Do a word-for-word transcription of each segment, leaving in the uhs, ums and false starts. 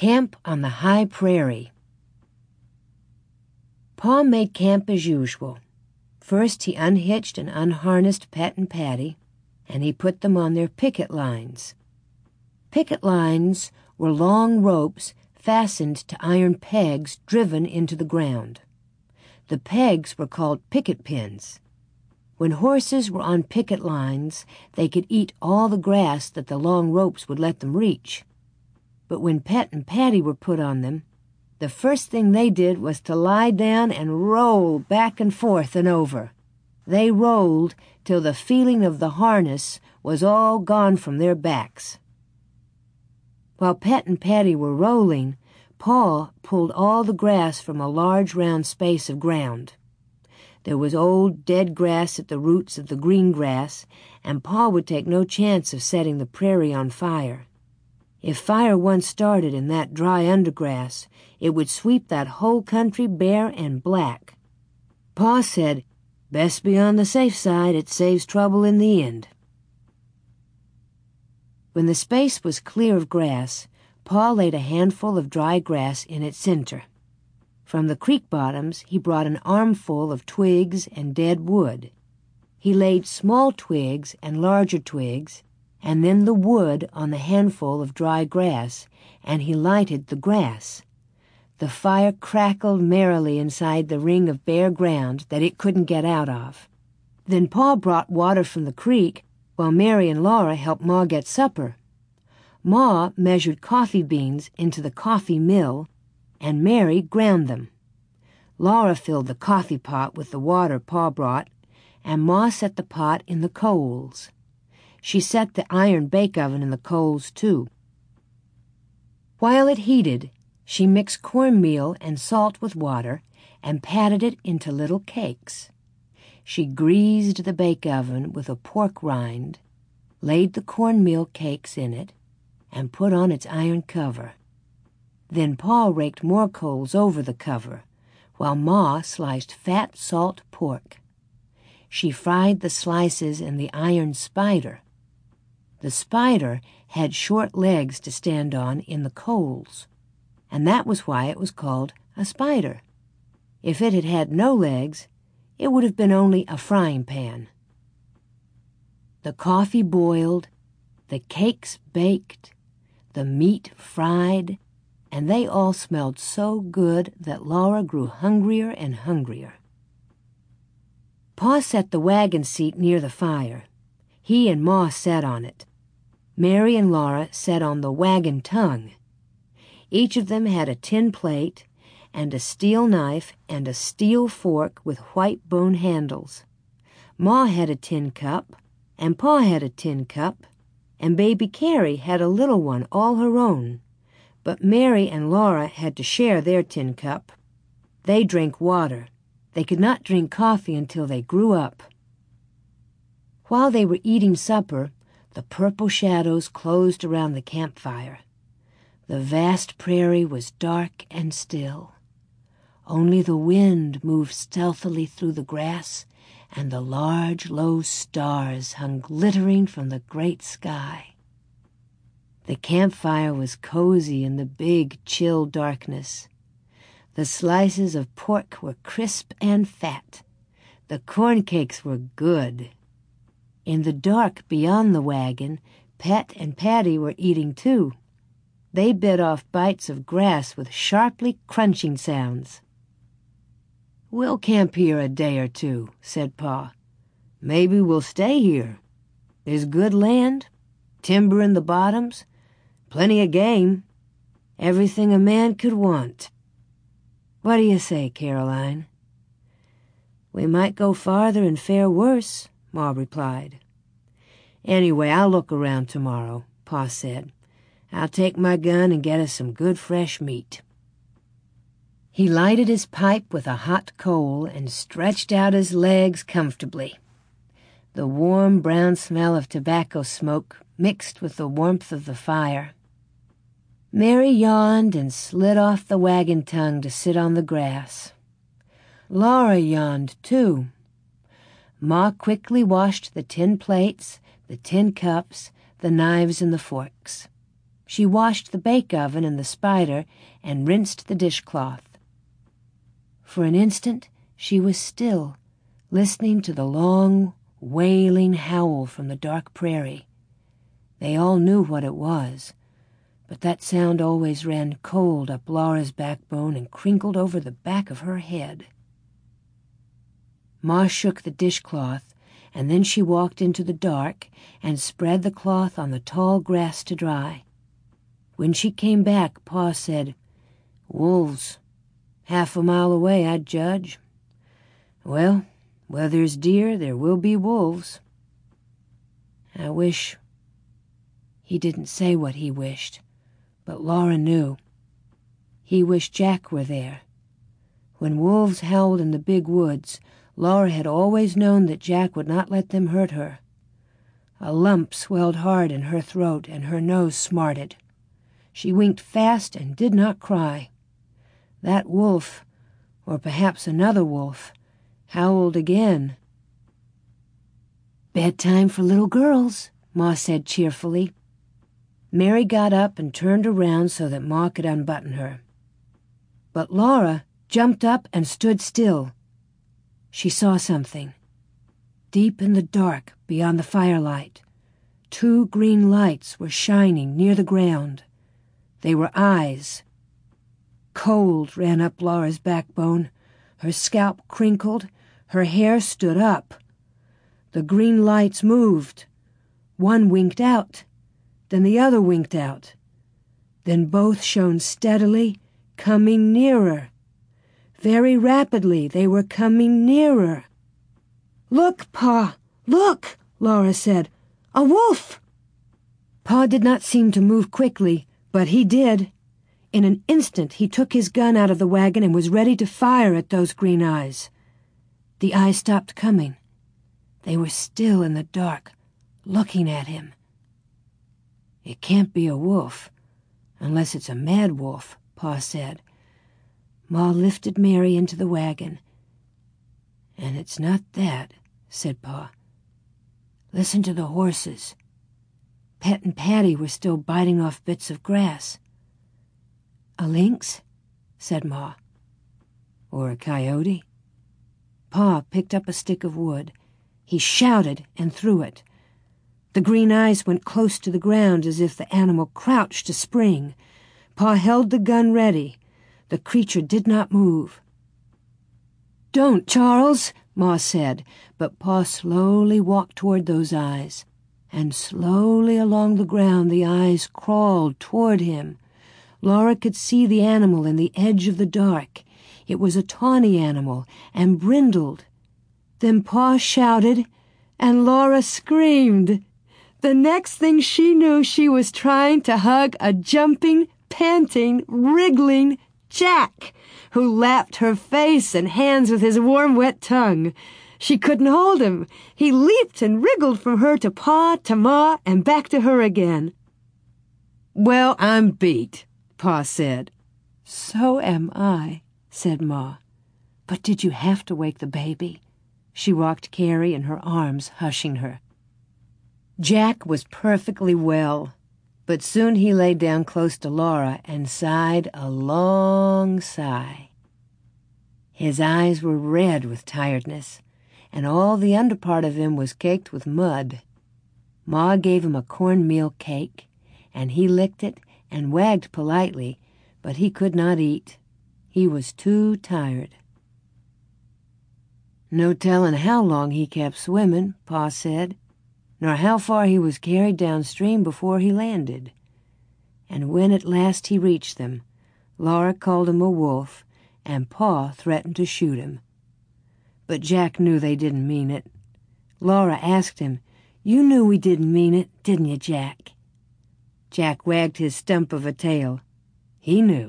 Camp on the High Prairie. Pa made camp as usual. First he unhitched and unharnessed Pet and Patty, and he put them on their picket lines. Picket lines were long ropes fastened to iron pegs driven into the ground. The pegs were called picket pins. When horses were on picket lines, they could eat all the grass that the long ropes would let them reach. But when Pet and Patty were put on them, the first thing they did was to lie down and roll back and forth and over. They rolled till the feeling of the harness was all gone from their backs. While Pet and Patty were rolling, Pa pulled all the grass from a large round space of ground. There was old dead grass at the roots of the green grass, and Pa would take no chance of setting the prairie on fire. If fire once started in that dry undergrass, it would sweep that whole country bare and black. Pa said, "Best be on the safe side, it saves trouble in the end." When the space was clear of grass, Pa laid a handful of dry grass in its center. From the creek bottoms he brought an armful of twigs and dead wood. He laid small twigs and larger twigs, and then the wood on the handful of dry grass, and he lighted the grass. The fire crackled merrily inside the ring of bare ground that it couldn't get out of. Then Pa brought water from the creek, while Mary and Laura helped Ma get supper. Ma measured coffee beans into the coffee mill, and Mary ground them. Laura filled the coffee pot with the water Pa brought, and Ma set the pot in the coals. She set the iron bake oven in the coals, too. While it heated, she mixed cornmeal and salt with water and patted it into little cakes. She greased the bake oven with a pork rind, laid the cornmeal cakes in it, and put on its iron cover. Then Pa raked more coals over the cover, while Ma sliced fat salt pork. She fried the slices in the iron spider. The spider had short legs to stand on in the coals, and that was why it was called a spider. If it had had no legs, it would have been only a frying pan. The coffee boiled, the cakes baked, the meat fried, and they all smelled so good that Laura grew hungrier and hungrier. Pa set the wagon seat near the fire. He and Ma sat on it. Mary and Laura sat on the wagon tongue. Each of them had a tin plate and a steel knife and a steel fork with white bone handles. Ma had a tin cup, and Pa had a tin cup, and baby Carrie had a little one all her own. But Mary and Laura had to share their tin cup. They drank water. They could not drink coffee until they grew up. While they were eating supper, the purple shadows closed around the campfire. The vast prairie was dark and still. Only the wind moved stealthily through the grass, and the large, low stars hung glittering from the great sky. The campfire was cozy in the big, chill darkness. The slices of pork were crisp and fat. The corn cakes were good. In the dark beyond the wagon, Pet and Patty were eating too. They bit off bites of grass with sharply crunching sounds. "We'll camp here a day or two," said Pa. "Maybe we'll stay here. There's good land, timber in the bottoms, plenty of game, everything a man could want. What do you say, Caroline?" "We might go farther and fare worse," Ma replied. "Anyway, I'll look around tomorrow," Pa said. "I'll take my gun and get us some good fresh meat." He lighted his pipe with a hot coal and stretched out his legs comfortably. The warm brown smell of tobacco smoke mixed with the warmth of the fire. Mary yawned and slid off the wagon tongue to sit on the grass. Laura yawned, too. Ma quickly washed the tin plates, the tin cups, the knives, and the forks. She washed the bake oven and the spider and rinsed the dishcloth. For an instant she was still, listening to the long, wailing howl from the dark prairie. They all knew what it was, but that sound always ran cold up Laura's backbone and crinkled over the back of her head. Ma shook the dishcloth, and then she walked into the dark and spread the cloth on the tall grass to dry. When she came back, Pa said, "Wolves. Half a mile away, I'd judge. Well, where there's deer, there will be wolves. I wish—" He didn't say what he wished, but Laura knew. He wished Jack were there. When wolves howled in the big woods, Laura had always known that Jack would not let them hurt her. A lump swelled hard in her throat and her nose smarted. She winked fast and did not cry. That wolf, or perhaps another wolf, howled again. "Bedtime for little girls," Ma said cheerfully. Mary got up and turned around so that Ma could unbutton her. But Laura jumped up and stood still. She saw something. Deep in the dark, beyond the firelight, two green lights were shining near the ground. They were eyes. Cold ran up Laura's backbone. Her scalp crinkled. Her hair stood up. The green lights moved. One winked out. Then the other winked out. Then both shone steadily, coming nearer. Very rapidly they were coming nearer. "Look, Pa! Look!" Laura said. "A wolf!" Pa did not seem to move quickly, but he did. In an instant he took his gun out of the wagon and was ready to fire at those green eyes. The eyes stopped coming. They were still in the dark, looking at him. "It can't be a wolf, unless it's a mad wolf," Pa said. Ma lifted Mary into the wagon. "And it's not that," said Pa. "Listen to the horses." Pet and Patty were still biting off bits of grass. "A lynx?" said Ma. "Or a coyote?" Pa picked up a stick of wood. He shouted and threw it. The green eyes went close to the ground as if the animal crouched to spring. Pa held the gun ready. The creature did not move. "Don't, Charles," Ma said, but Pa slowly walked toward those eyes, and slowly along the ground the eyes crawled toward him. Laura could see the animal in the edge of the dark. It was a tawny animal and brindled. Then Pa shouted, and Laura screamed. The next thing she knew, she was trying to hug a jumping, panting, wriggling Jack, who lapped her face and hands with his warm, wet tongue. She couldn't hold him. He leaped and wriggled from her to Pa, to Ma, and back to her again. "Well, I'm beat," Pa said. "So am I," said Ma. "But did you have to wake the baby?" She rocked Carrie in her arms, hushing her. Jack was perfectly well, but soon he lay down close to Laura and sighed a long sigh. His eyes were red with tiredness, and all the under part of him was caked with mud. Ma gave him a cornmeal cake, and he licked it and wagged politely, but he could not eat. He was too tired. "No tellin' how long he kept swimming," Pa said, "nor how far he was carried downstream before he landed." And when at last he reached them, Laura called him a wolf, and Pa threatened to shoot him. But Jack knew they didn't mean it. Laura asked him, "You knew we didn't mean it, didn't you, Jack?" Jack wagged his stump of a tail. He knew.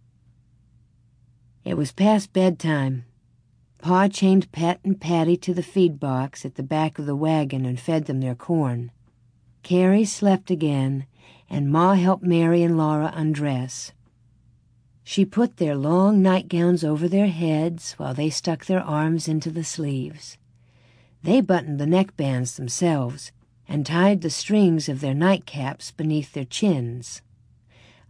It was past bedtime. Pa chained Pet and Patty to the feed box at the back of the wagon and fed them their corn. Carrie slept again, and Ma helped Mary and Laura undress. She put their long nightgowns over their heads while they stuck their arms into the sleeves. They buttoned the neckbands themselves and tied the strings of their nightcaps beneath their chins.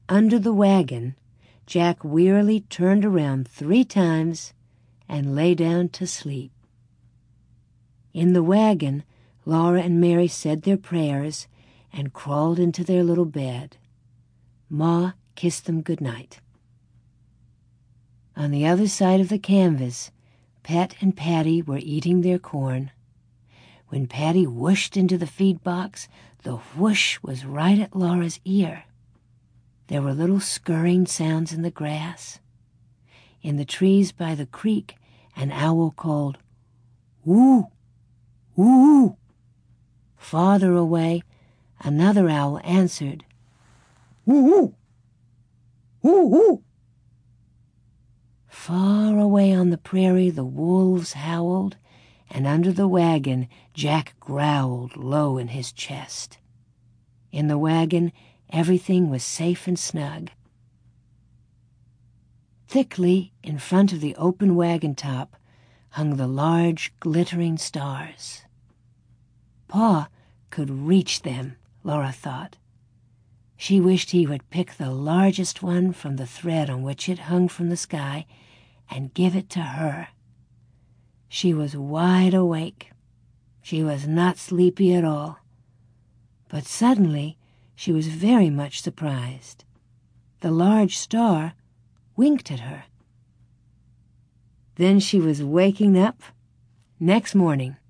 under the wagon, Jack wearily turned around three times and lay down to sleep. In the wagon, Laura and Mary said their prayers and crawled into their little bed. Ma kissed them good night. On the other side of the canvas, Pet and Patty were eating their corn. When Patty whooshed into the feed box, the whoosh was right at Laura's ear. There were little scurrying sounds in the grass. In the trees by the creek, an owl called, "Woo! Woo!" Farther away, another owl answered, "Woo! Woo! Woo!" Far away on the prairie, the wolves howled, and under the wagon, Jack growled low in his chest. In the wagon, everything was safe and snug. Thickly, in front of the open wagon top, hung the large, glittering stars. Pa could reach them, Laura thought. She wished he would pick the largest one from the thread on which it hung from the sky and give it to her. She was wide awake. She was not sleepy at all. But suddenly she was very much surprised. The large star winked at her. Then she was waking up next morning.